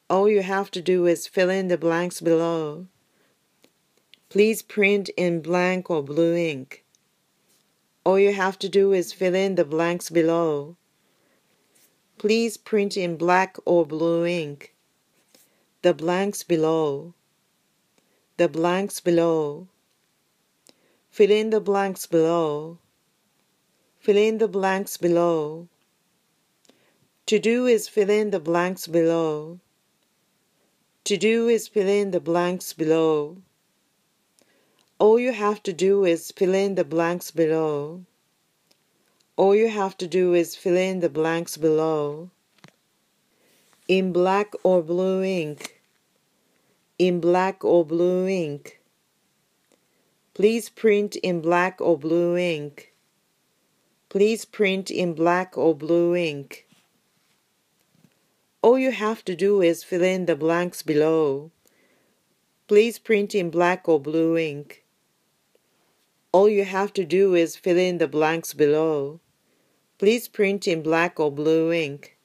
All you have to do is fill in the blanks below. Please print in blank or blue ink. All you have to do is fill in the blanks below. Please print in black or blue ink. The blanks below. The blanks below. Fill in the blanks below. Fill in the blanks below. To do is fill in the blanks below. To do is fill in the blanks below. All you have to do is fill in the blanks below. All you have to do is fill in the blanks below. In black or blue ink. In black or blue ink. Please print in black or blue ink. Please print in black or blue ink. All you have to do is fill in the blanks below. Please print in black or blue ink. All you have to do is fill in the blanks below. Please print in black or blue ink.